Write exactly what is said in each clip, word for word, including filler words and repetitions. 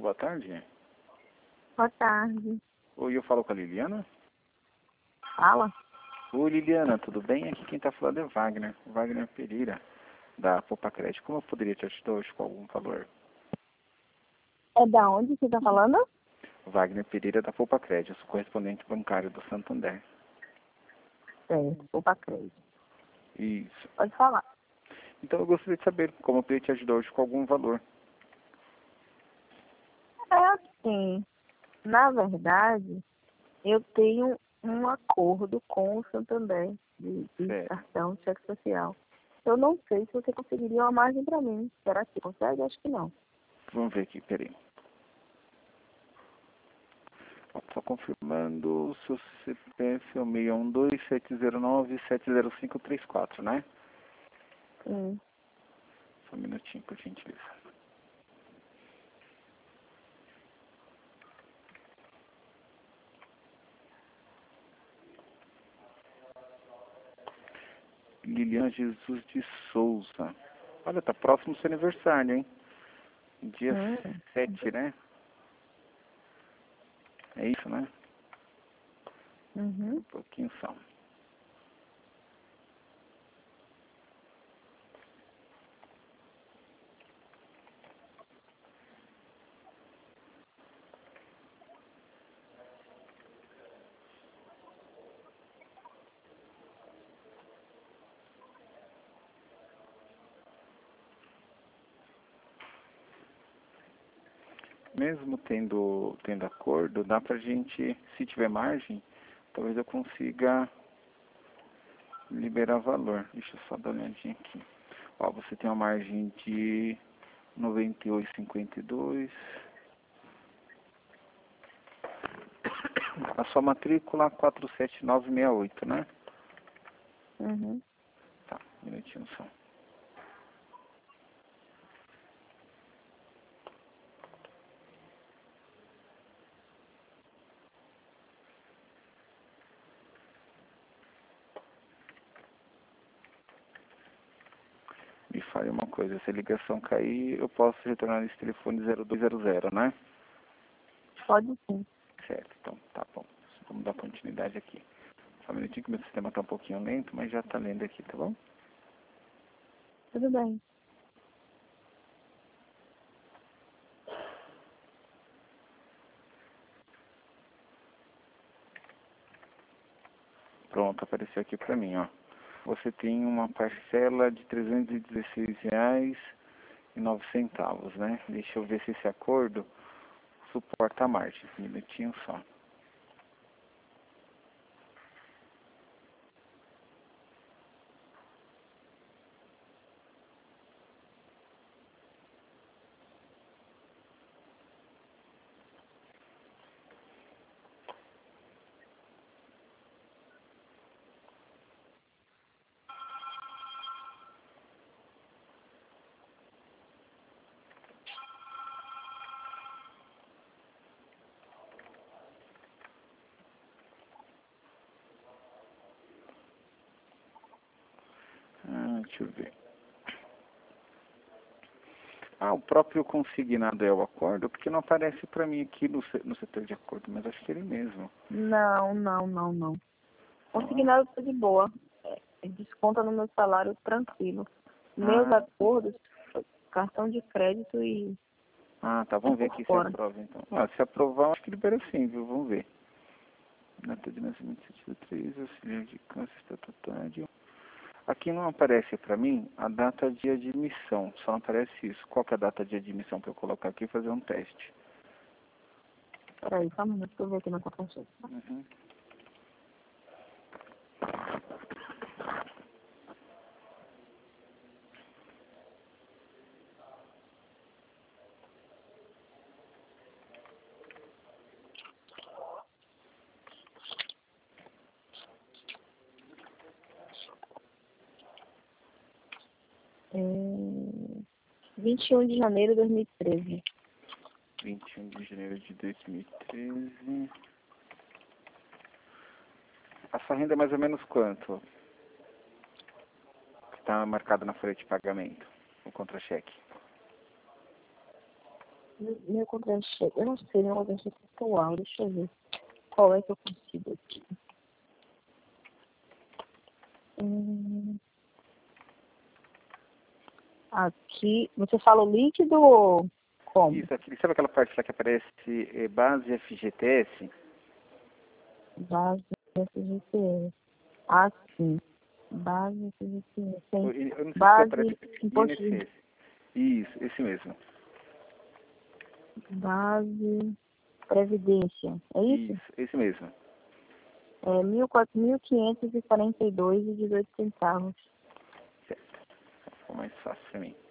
boa tarde. Boa tarde. Oi, eu falo com a Liliana? Fala. Oi, Liliana, tudo bem? Aqui quem está falando é Wagner, Wagner Pereira, da Popacred. Como eu poderia te ajudar hoje com algum valor? É da onde você está falando? Wagner Pereira, da Popacred, eu sou correspondente bancário do Santander. Certo, Opa Crédito. Isso. Pode falar. Então eu gostaria de saber como eu poderia te ajudar hoje com algum valor. É assim, na verdade, eu tenho um acordo com o Santander de, de Certo. cartão de cheque social. Eu não sei se você conseguiria uma margem para mim. Será que consegue? Acho que não. Vamos ver aqui, peraí. Só confirmando, o seu C P F é o seis um dois, sete zero nove, sete zero cinco três quatro, né? Sim. Só um minutinho, por gentileza. Lilian Jesus de Souza. Olha, tá próximo do seu aniversário, hein? Dia Hum. sete, né? É isso, né? Uhum. Um pouquinho só. Mesmo tendo, tendo acordo, dá pra gente, se tiver margem, talvez eu consiga liberar valor. Deixa eu só dar uma olhadinha aqui. Ó, você tem uma margem de noventa e oito vírgula cinquenta e dois. A sua matrícula quatro sete nove seis oito, né? Uhum. Tá, um minutinho só. Me fale uma coisa, se a ligação cair, eu posso retornar esse telefone zero dois zero zero, né? Pode sim. Certo, então tá bom. Vamos dar continuidade aqui. Só um minutinho que meu sistema está um pouquinho lento, mas já está lendo aqui, tá bom? Tudo bem. Pronto, apareceu aqui para mim, ó. Você tem uma parcela de trezentos e dezesseis reais e nove centavos, né? Deixa eu ver se esse acordo suporta a margem. Um minutinho só. Ah, deixa eu ver. Ah, o próprio consignado é o acordo, porque não aparece para mim aqui no, se- no setor de acordo, mas acho que ele mesmo. Não, não, não, não. Não, Consignado tá de boa. É, desconta no meu salário tranquilo. Meus ah, acordos, cartão de crédito e ah, tá, é vamos ver por aqui se fora. aprova então. Ah, se aprovar, acho que libera sim, viu? Vamos ver. Data de nascimento sete do três, auxiliar de câncer estatutário. Aqui não aparece para mim a data de admissão, só aparece isso. Qual que é a data de admissão para eu colocar aqui e fazer um teste? Peraí, só um minuto que eu ver aqui na tua consulta. Uhum. É... vinte e um de janeiro de dois mil e treze. vinte e um de janeiro de dois mil e treze. A sua renda é mais ou menos quanto? Está marcado na folha de pagamento, o contra-cheque. Meu contra-cheque. Eu não sei, meu contra-cheque atual. Deixa eu ver. Qual é que eu consigo aqui? Hum, aqui. Você fala o líquido ou como? Isso, aqui, sabe aquela parte lá que aparece é, base F G T S? Base F G T S. Ah, sim. Base F G T S. Eu, Tem eu não sei se base aparece imposto de I N S S. Isso, esse mesmo. base previdência. É isso? Isso, esse mesmo. É mil quinhentos e quarenta e dois e dezoito centavos. Certo. Ficou mais fácil para mim.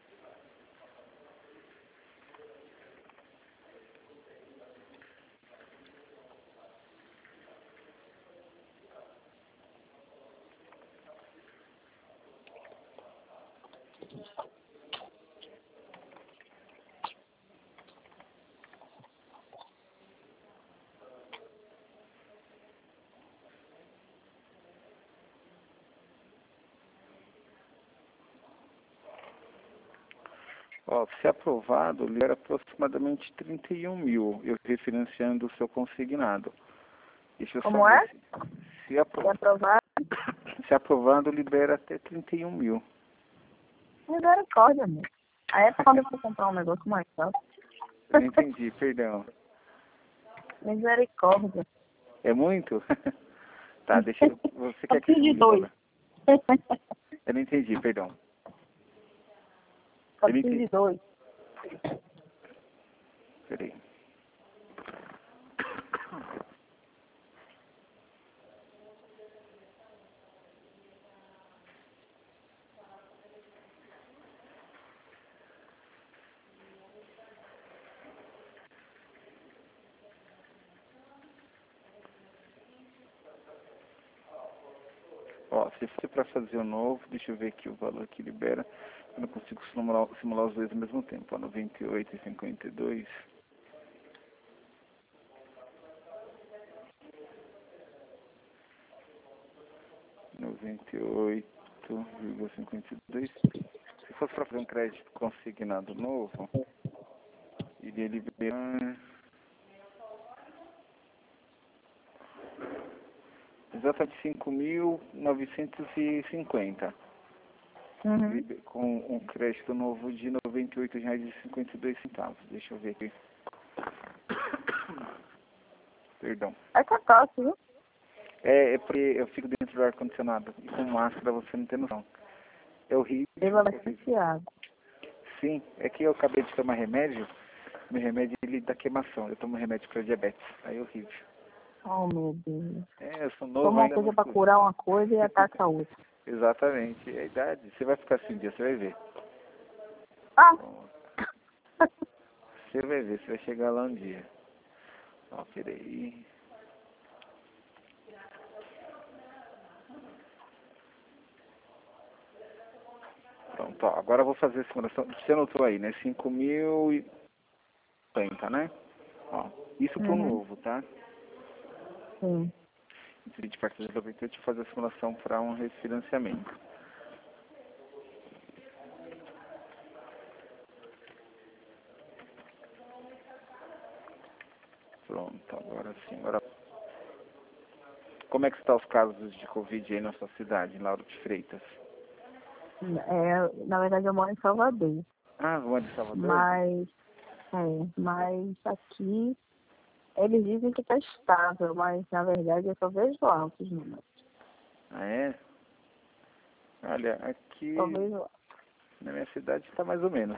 Ó, se aprovado, libera aproximadamente trinta e um mil, eu refinanciando o seu consignado. Deixa eu só Como ver é? se, se, Se apro... aprovar, se aprovado, libera até trinta e um mil. misericórdia, amor. Aí é quando eu for comprar um negócio mais alto. Eu não entendi, perdão. Misericórdia. É muito? Tá, deixa eu... Você Só quer que preciso de simule o dois. valor? Eu não entendi, perdão. Só Eu não preciso de entendi. dois. Peraí. Ó, se for para fazer o novo, deixa eu ver aqui o valor que libera. Eu não consigo simular, simular os dois ao mesmo tempo. Ó, noventa e oito e cinquenta e dois. noventa e oito vírgula cinquenta e dois. Se fosse para fazer um crédito consignado novo, iria liberar exatamente cinco mil novecentos e cinquenta. Uhum. Com um crédito novo de noventa e oito reais e cinquenta e dois centavos. Deixa eu ver aqui. Perdão. É catástrofe, viu? É, é porque eu fico dentro do ar-condicionado. E com máscara você não tem noção. É horrível, Beba horrível. bastante água. Sim, é que eu acabei de tomar remédio. Meu remédio ele dá queimação. Eu tomo remédio para diabetes. Aí é horrível. Oh, meu Deus. É, eu sou novo Toma uma ainda, coisa mas... pra curar uma coisa e ataca a outra. Exatamente. É a idade. Você vai ficar assim um dia, você vai ver. Ah! Você vai ver, você vai chegar lá um dia. Ó, peraí. Pronto, ó. Agora eu vou fazer a simulação. Você anotou aí, né? cinco mil e cinquenta, né? Ó, isso pro Uhum. novo, tá? Sim. Antes de partir de noventa, eu te fazer a simulação para um refinanciamento. Pronto, agora sim. Agora, como é que estão os casos de Covid aí na sua cidade, em Lauro de Freitas? É, na verdade, eu moro em Salvador. Ah, Rua de Salvador? Mas, é, mas aqui eles dizem que está estável, mas na verdade eu só vejo altos números. Ah, é? Olha, Só aqui vejo altos. na minha cidade está mais ou menos.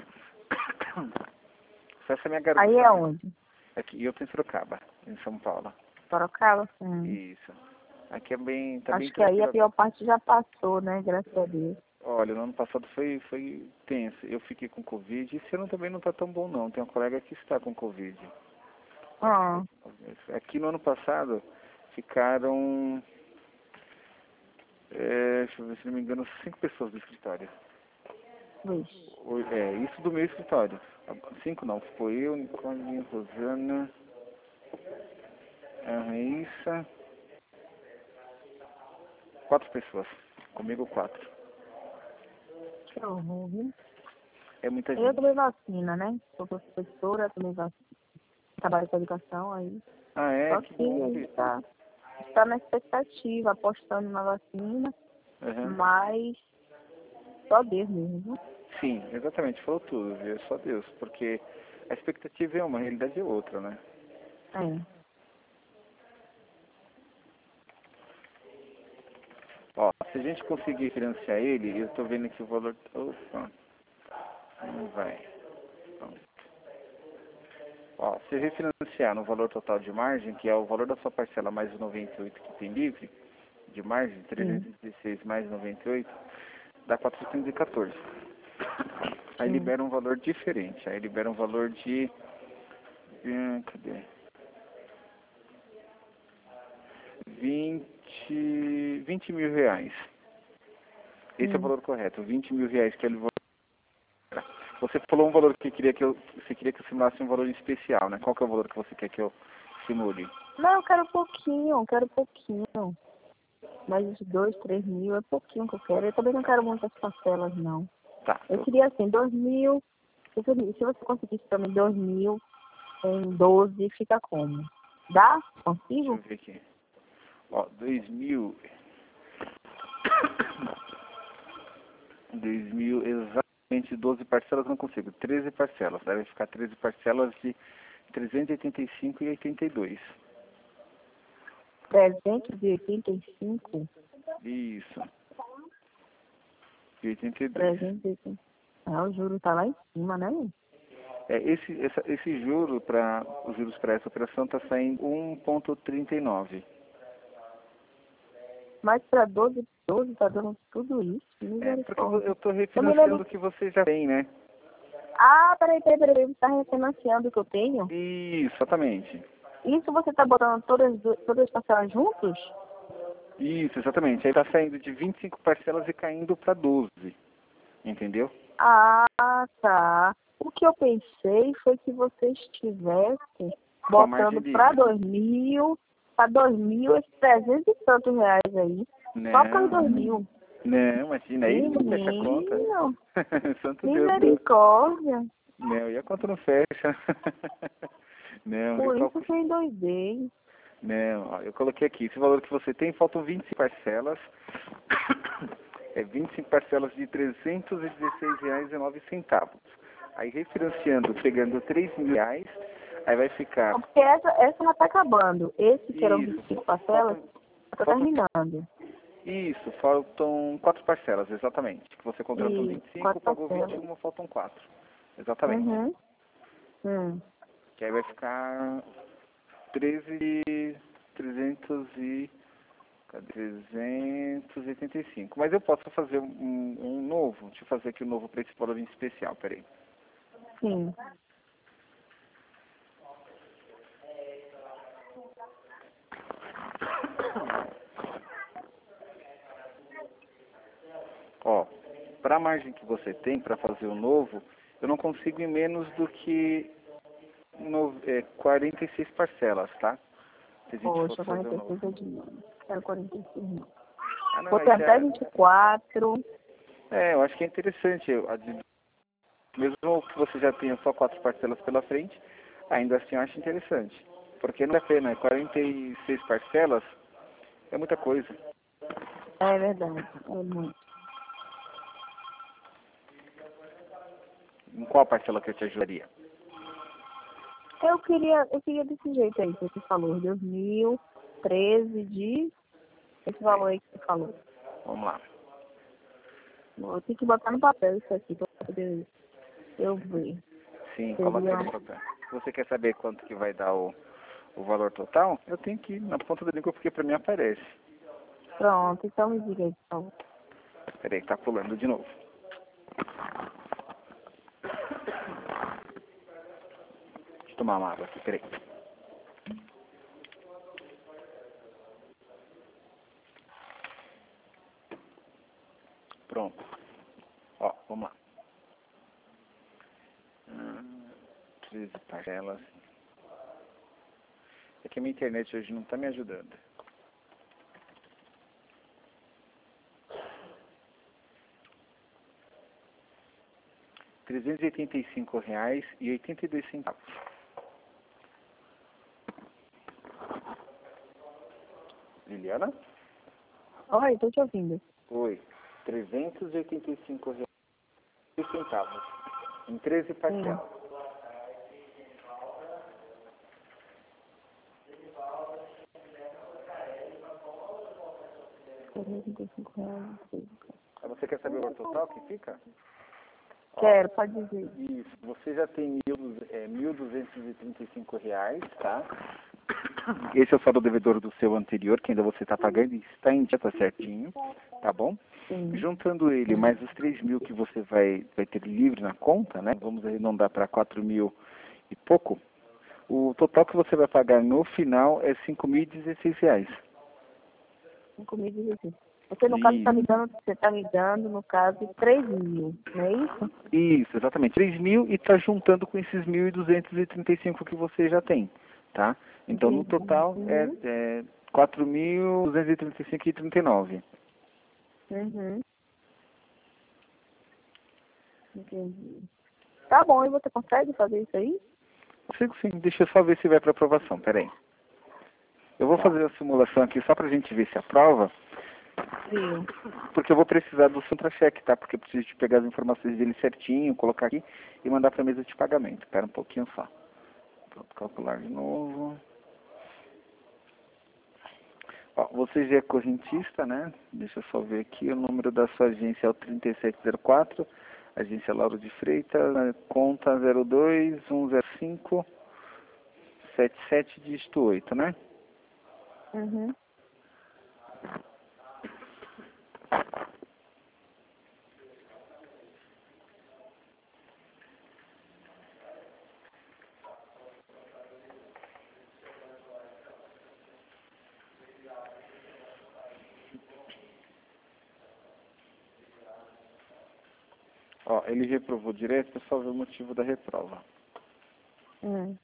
Essa é a minha Aí garganta é mesmo. onde? Aqui, eu tô em Sorocaba, em São Paulo. Sorocaba? Hum. Isso. Aqui é bem, tá bem Acho que aí a tranquilo pior agora. parte já passou, né? Graças a Deus. Olha, no ano passado foi, foi tenso. Eu fiquei com Covid. Esse ano também não tá tão bom, não. Tem um colega que está com Covid. Ah, Aqui no ano passado ficaram, é, deixa eu ver se não me engano, cinco pessoas do escritório. vixe. O- É, isso do meu escritório. Cinco não, foi eu, Nicole, Rosana, a Raíssa, quatro pessoas. Comigo quatro. Que horror, viu? É muita Eu gente. tomei vacina, né? Sou professora, tomei vacina. Trabalho com educação aí. Ah, é? Só Que que a bom. gente está tá na expectativa, apostando na vacina, Uhum. mas só Deus mesmo. Sim, exatamente, falou tudo, viu? É só Deus, porque a expectativa é uma, a realidade é outra, né? É. Ó, se a gente conseguir financiar ele, eu tô vendo que o valor... Opa, não vai. Não. Ó, se refinanciar no valor total de margem, que é o valor da sua parcela mais os noventa e oito que tem livre, de margem, trezentos e dezesseis mais noventa e oito, dá quatrocentos e quatorze. Aí Sim. libera um valor diferente, aí libera um valor de... hum, cadê? vinte, vinte mil reais. Esse é o Sim. valor correto, vinte mil reais que ele... Você falou um valor que queria que eu, você queria que eu simulasse um valor especial, né? Qual que é o valor que você quer que eu simule? Não, eu quero pouquinho, eu quero pouquinho. Mais de dois, três mil, é pouquinho que eu quero. Eu também não quero muitas parcelas, não. Tá, Eu tô, queria assim, dois mil. Se você se você conseguisse pra mim dois mil em doze, fica como? Dá? deixa eu Consigo? ver aqui. Ó, dois mil... dois mil, exatamente doze parcelas não consigo. treze parcelas. Deve ficar treze parcelas de trezentos e oitenta e cinco e oitenta e dois. trezentos e oitenta e cinco? Isso. E oitenta e dois. trezentos e oitenta. Ah, o juro tá lá em cima, né? É, esse, essa, esse juro para os juros para essa operação está saindo um vírgula trinta e nove. Mas para doze, doze tá dando tudo isso. É, porque eu Misericórdia. estou Eu me refinanciando lembro. o que você já tem, né? Ah, peraí, peraí, peraí. Você tá refinanciando o que eu tenho? Isso, exatamente. Isso você tá botando todas, todas as parcelas juntos? Isso, exatamente. Aí está saindo de vinte e cinco parcelas e caindo para doze. Entendeu? Ah, tá. O que eu pensei foi que você estivesse Com a margem botando para livre. dois mil, para dois mil, esses trezentos e tantos reais aí. Só para Não, dois mil. não, imagina, aí não fecha a conta. Menino, Santo Deus. misericórdia. Não, e a conta não fecha. Não, eu Por isso calculo. que eu endoidei. Não, ó, eu coloquei aqui, esse valor que você tem, faltam vinte e cinco parcelas. É vinte e cinco parcelas de trezentos e dezesseis reais e nove centavos. Aí refinanciando, pegando três mil reais, aí vai ficar... Não, porque essa, essa já está acabando. Esse que eram vinte Isso, e cinco parcelas, faltam, está faltam, terminando. isso, faltam quatro parcelas, exatamente. Que você contratou E vinte e cinco, quatro pagou vinte e parcelas. um, faltam quatro. Exatamente. Uhum. Hum. Que aí vai ficar treze, trezentos e... Cadê? trezentos e oitenta e cinco. Mas eu posso fazer um, um novo. Deixa eu fazer aqui um novo para esse valor em especial, peraí. Sim. Ó, para a margem que você tem para fazer o novo, eu não consigo em menos do que no, é, quarenta e seis parcelas, tá? Se a gente fosse Poxa, fazer o quarenta e novo. seis é demais. Quero quarenta e seis não. Ah, não, Vou aí ter até já... vinte e quatro. É, eu acho que é interessante. eu- a de- Mesmo que você já tenha só quatro parcelas pela frente, ainda assim eu acho interessante. Porque não é pena, quarenta e seis parcelas é muita coisa. É verdade. É muito. Em qual parcela que eu te ajudaria? Eu queria, eu queria desse jeito aí que você falou. dois mil, treze de... Esse valor aí que você falou. Vamos lá. Eu tenho que botar no papel isso aqui para poder eu ver. Sim, coloque Seria... aí no papel. Se você quer saber quanto que vai dar o, o valor total, eu tenho que ir na ponta da língua porque pra mim aparece. Pronto, então me diga aí, por favor. Peraí, tá pulando de novo. Deixa eu tomar uma água aqui, peraí. Pronto. Ó, vamos lá. Hum, treze parcelas. É que a minha internet hoje não tá me ajudando. trezentos e oitenta e cinco reais e oitenta e dois centavos. Liliana? Oi, estou te ouvindo. Oi. trezentos e oitenta e cinco reais e centavos. Em treze parcelas. Sim. trezentos e oitenta e cinco reais. Você quer saber o total que fica? Quero, pode dizer. Isso, você já tem mil duzentos e trinta e cinco reais, tá? Esse é o saldo devedor do seu anterior, que ainda você está pagando e está em dia, tá certinho, tá bom? Sim. Juntando ele mais os três mil que você vai, vai ter livre na conta, né? Vamos arredondar para quatro mil e pouco. O total que você vai pagar no final é cinco mil e dezesseis reais. cinco mil e dezesseis. Você, no caso, está me dando, você está me dando, no caso, três mil, não é isso? Isso, exatamente. três mil e está juntando com esses mil duzentos e trinta e cinco que você já tem, tá? Então, no total, Uhum. é, é quatro mil duzentos e trinta e cinco reais e trinta e nove centavos. Uhum. Entendi. Tá bom, e você consegue fazer isso aí? Consigo sim. Deixa eu só ver se vai para aprovação. Peraí. Eu vou Tá. fazer a simulação aqui só para a gente ver se aprova, Sim. porque eu vou precisar do contra-cheque, tá? Porque eu preciso te pegar as informações dele certinho, colocar aqui e mandar para a mesa de pagamento. Espera um pouquinho só. Pronto, calcular de novo. Ó, você já é correntista, né? Deixa eu só ver aqui. O número da sua agência é o trinta e sete zero quatro, agência Lauro de Freitas, conta zero dois um zero cinco sete sete, dígito oito, né? Uhum. Ó, ele reprovou direto, só ver o motivo da reprova. Hum.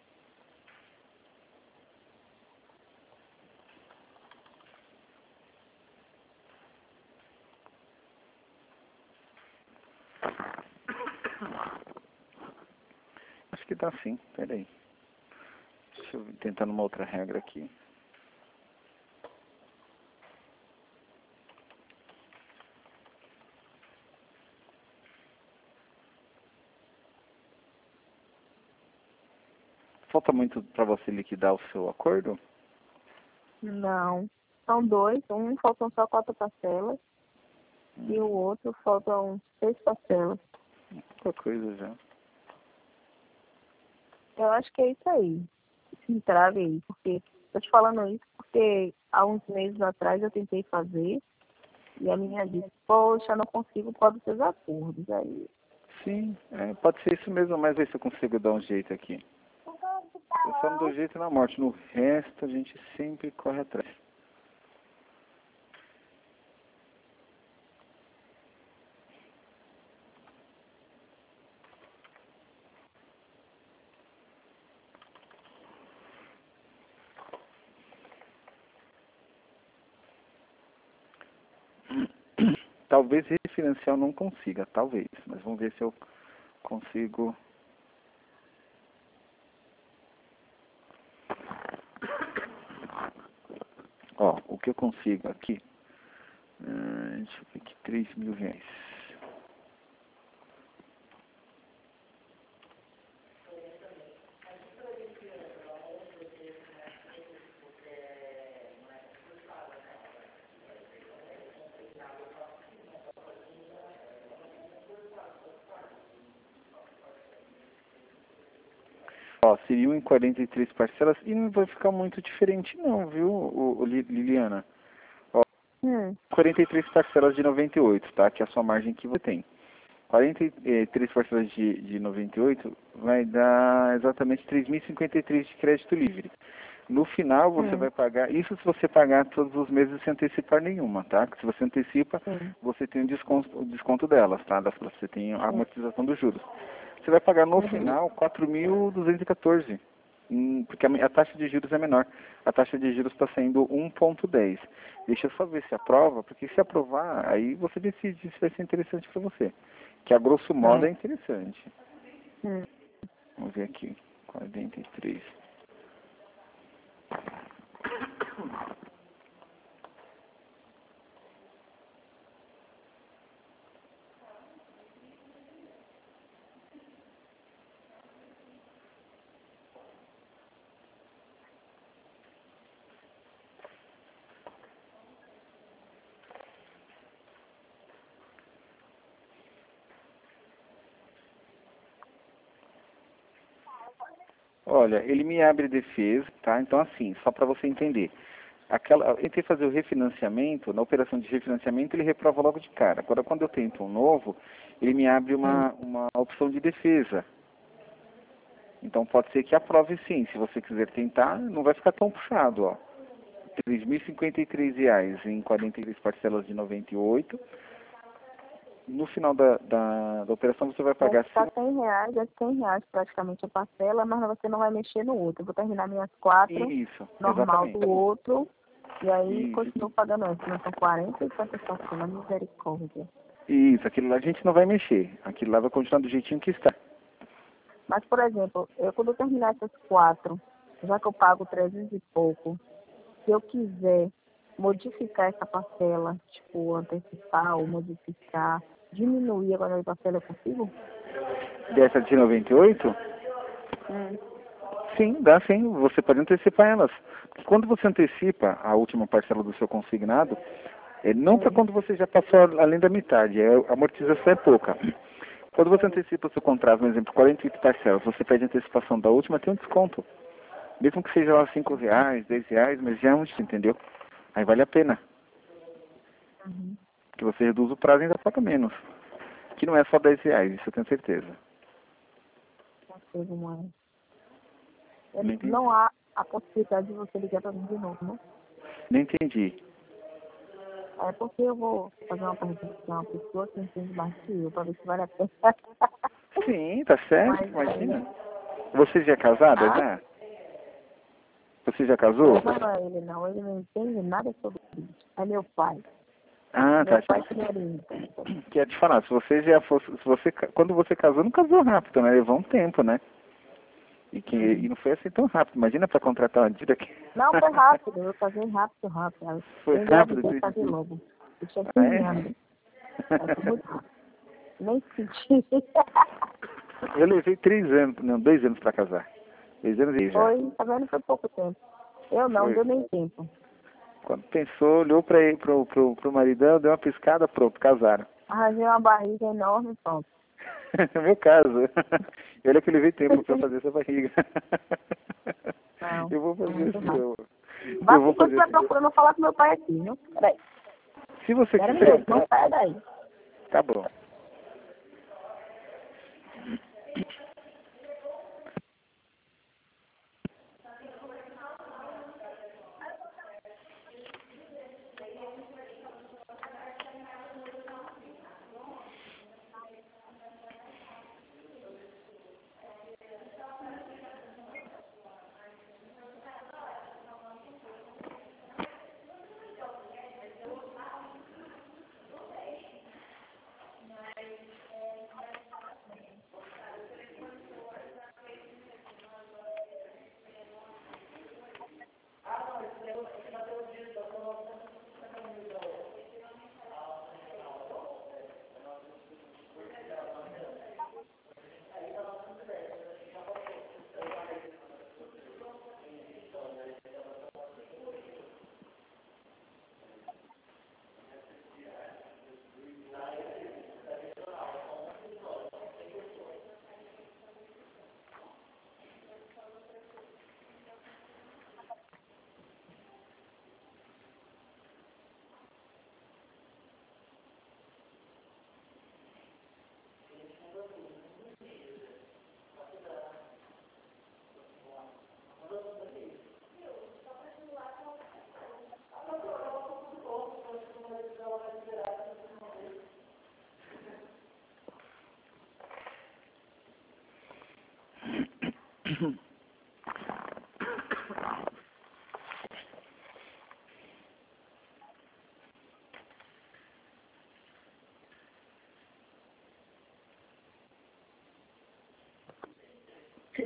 Acho que dá sim, peraí. Deixa eu tentar numa outra regra aqui. Falta muito para você liquidar o seu acordo? Não. São dois. Um faltam só quatro parcelas. Hum, E o outro faltam seis parcelas. qualquer coisa já. Eu acho que é isso aí. Esse entrave aí. Porque, tô te falando isso porque há uns meses atrás eu tentei fazer. E a menina disse, poxa, não consigo por causa dos seus acordos. Aí, Sim, é, pode ser isso mesmo, mas ver se eu consigo dar um jeito aqui. Eu só não dou jeito na morte, no resto a gente sempre corre atrás. Talvez refinanciar eu não consiga, talvez, mas vamos ver se eu consigo. Ó, o que eu consigo aqui, hum, deixa eu ver aqui, três mil reais. Ó, seriam em quarenta e três parcelas e não vai ficar muito diferente não, viu, o, o Liliana? Ó, hum, quarenta e três parcelas de noventa e oito, tá? Que é a sua margem que você tem. quarenta e três parcelas de, de noventa e oito vai dar exatamente três mil e cinquenta e três de crédito livre. No final você hum, vai pagar, isso se você pagar todos os meses sem antecipar nenhuma, tá? Se você antecipa, sim, você tem o desconto, o desconto delas, tá? Das- Você tem a sim. amortização dos juros. Você vai pagar no Uhum. final quatro mil duzentos e quatorze, hum, porque a, a taxa de juros é menor. A taxa de juros está saindo um ponto dez. Deixa eu só ver se aprova, porque se aprovar, aí você decide se vai ser interessante para você. Que a grosso modo É. é interessante. Hum. Vamos ver aqui. quarenta e três. Olha, ele me abre defesa, tá? Então, assim, só para você entender. Aquela, eu tentei fazer o refinanciamento, na operação de refinanciamento ele reprova logo de cara. Agora, quando eu tento um novo, ele me abre uma, uma opção de defesa. Então, pode ser que aprove sim. Se você quiser tentar, não vai ficar tão puxado, ó. três mil e cinquenta e três reais em quarenta e três parcelas de noventa e oito. No final da, da, da operação você vai Vai pagar... ficar cem reais, é cem reais praticamente a parcela, mas você não vai mexer no outro. Eu vou terminar minhas quatro, Isso, normal exatamente. do outro, e aí Isso. continuo pagando antes. Não são quarenta e quantas parcelas, misericórdia. Isso, aquilo lá a gente não vai mexer. Aquilo lá vai continuar do jeitinho que está. Mas, por exemplo, eu quando eu terminar essas quatro, já que eu pago trezentos e pouco, se eu quiser modificar essa parcela, tipo, antecipar ou modificar, diminuir agora a parcela, eu consigo? Dessa de noventa e oito? Hum. Sim, dá sim. Você pode antecipar elas. Porque quando você antecipa a última parcela do seu consignado, é não para Hum. quando você já passou além da metade, é, a amortização é pouca. Quando você antecipa o seu contrato, por exemplo, quarenta e oito parcelas, você pede antecipação da última, tem um desconto. Mesmo que seja lá cinco reais, dez reais, mas já é um, entendeu? Aí vale a pena. Uhum. Que você reduz o prazo e ainda paga menos. Que não é só dez reais, isso eu tenho certeza. Não sei como é. Não Eu- entendi. Não há a possibilidade de você ligar para mim de novo, né? Não entendi. É porque eu vou fazer uma pergunta para uma pessoa que entende mais que eu, para ver se vale a pena. Sim, tá certo, Mas imagina. aí, Você já é casada, ah, já? Você já casou? eu não é ele não, ele não entende nada sobre isso. É meu pai. Ah, Meu tá. pai que me orienta. Quer te falar, se você já fosse, se você, ca- quando você casou, não casou rápido, né? Levou um tempo, né? E, que, Uhum. e não foi assim tão rápido. Imagina pra contratar uma dívida que... Não, foi rápido, eu casei rápido, rápido. Foi Eu rápido? engravidei e Sim. casei logo. Eu tinha Ah, quinze é? anos. Aí foi muito rápido. Nem senti. Eu levei três anos, não, dois anos pra casar. Dois anos e já. Foi, tá vendo? Foi pouco tempo. Eu não, Foi. deu nem tempo. Quando pensou, olhou pra ele, pro, pro, pro maridão, deu uma piscada, pronto, casaram. Arranjei uma barriga enorme e pronto. No meu caso. E olha que eu levei tempo pra fazer essa barriga. Não, Eu vou foi fazer muito assim, rápido. eu, Vá eu se vou você fazer estiver assim. procurando falar com meu pai aqui, viu? Peraí, Se você espera um quiser minuto, não entrar, saia daí. tá bom.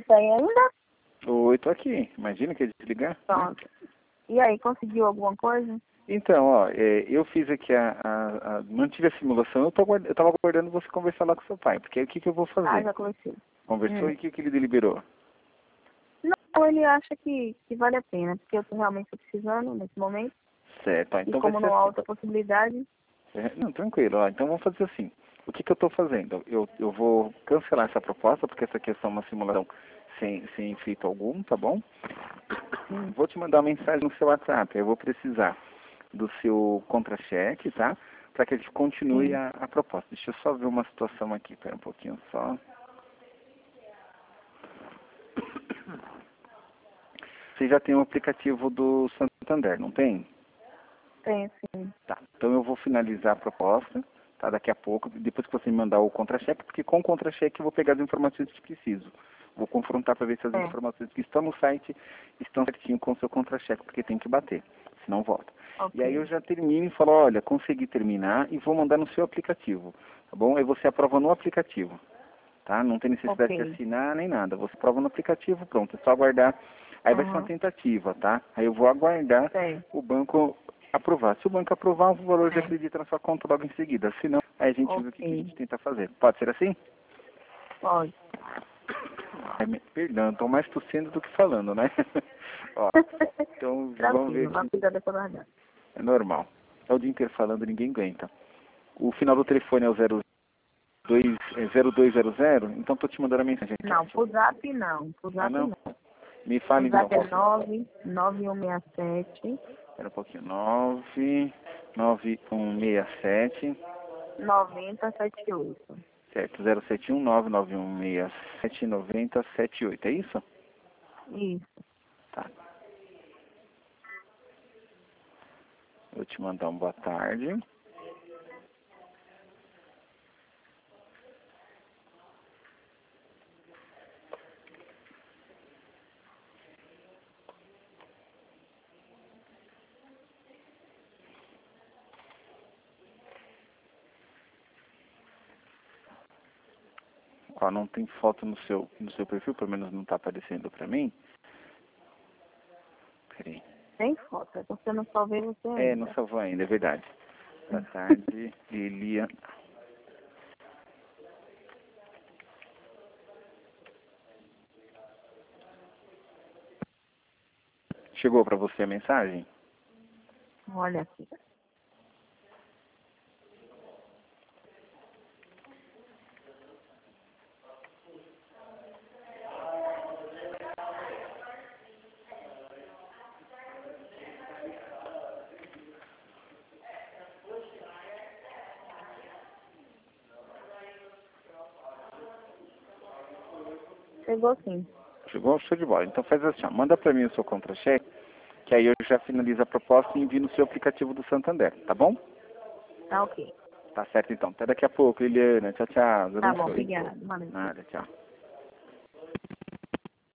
tá aí ainda? Oi, tô aqui. Imagina que ia desligar. Pronto. E aí, conseguiu alguma coisa? Então, ó, é, eu fiz aqui a, a, a... mantive a simulação, eu, tô, aguard- eu tava aguardando você conversar lá com seu pai, porque aí o que, que eu vou fazer? Ah, já conversei. Conversou Hum. e o que, que ele deliberou? Não, ele acha que, que vale a pena, porque eu tô realmente tô precisando nesse momento. Certo, ó, E então vai como ser não há assim. outra possibilidade, É, não, tranquilo, ó, então vamos fazer assim. O que, que eu estou fazendo? Eu, eu vou cancelar essa proposta, porque essa aqui é só uma simulação sem, sem efeito algum, tá bom? hum, Vou te mandar uma mensagem no seu WhatsApp. Eu vou precisar do seu contra-cheque, tá? Para que a gente continue sim. a, a proposta. Deixa eu só ver uma situação aqui, pera um pouquinho só. Você já tem o aplicativo do Santander, não tem? Tem, sim. Tá. Então eu vou finalizar a proposta, tá? Daqui a pouco, depois que você me mandar o contra-cheque, porque com o contra-cheque eu vou pegar as informações que preciso. Vou confrontar para ver se as É. informações que estão no site estão certinho com o seu contra-cheque, porque tem que bater, senão volta. Ok. E aí eu já termino e falo, olha, consegui terminar e vou mandar no seu aplicativo, tá bom? Aí você aprova no aplicativo, tá? Não tem necessidade Ok. de assinar nem nada. Você aprova no aplicativo, pronto, é só aguardar. Aí vai ser uma Uhum. tentativa, tá? Aí eu vou aguardar Sei. o banco aprovar. Se o banco aprovar, o valor já É. acredita na sua conta logo em seguida. Se não, aí a gente vê o que que a Ok. gente tenta fazer. Pode ser assim? Pode. Ai, me- Perdão, estou mais tossindo do que falando, né? Ó, então vamos ver Tranquilo, vai aqui. cuidar dessa garganta. É normal. É o dia inteiro falando, ninguém aguenta. O final do telefone é o zero dois, é zero dois zero zero, então estou te mandando a mensagem aqui. Não, pro zap não. Pro Ah, zap não? não. Me O fale de zap novo. é nove nove um seis sete Espera um pouquinho. nove nove um seis sete, nove zero sete oito. certo, zero sete um nove nove um seis sete nove zero sete oito, é isso? Isso. Tá. Vou te mandar um boa tarde. Ó, não tem foto no seu, no seu perfil, pelo menos não está aparecendo pra mim. Peraí. Tem foto, é porque eu não salvei você É, não ainda. salvou ainda, é verdade. Boa tarde, Lilian. Chegou pra você a mensagem? Olha aqui. Chegou sim. Chegou? Show de bola. Então faz assim, ó, manda pra mim o seu contra-cheque, que aí eu já finalizo a proposta e envio no seu aplicativo do Santander, tá bom? Tá ok. Tá certo então. Até daqui a pouco, Liliana. Tchau, tchau. Deus Tá bom, abençoe. obrigada. Valeu. Nada, tchau.